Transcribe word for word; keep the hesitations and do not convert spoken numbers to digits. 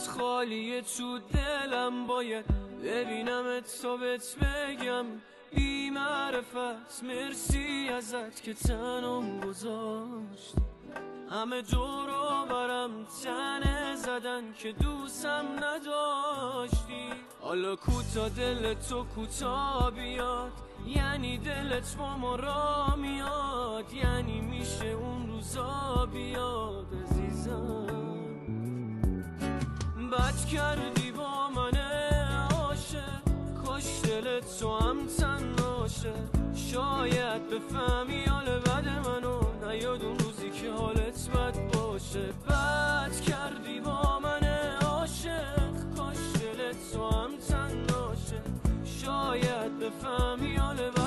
جات خالیه تو دلم، باید ببینمت تا بهت بگم بی معرفت مرسی ازت که تنم گذاشتی. همه دور و برم تنه زدن که دوستم نداشتی. حالا کوتا دل تو کوتا بیاد، یعنی دلت با ما را میاد، یعنی میشه اون روزا بیاد عزیزم. بد کردی با من عاشق، کاش دلت تو هم تنهاشه. شاید بفهمی حال بد منو، نیاد اون روزی که حالت بد باشه. بد کردی با من عاشق، کاش دلت تو هم تنهاشه. شاید بفهمی حال بد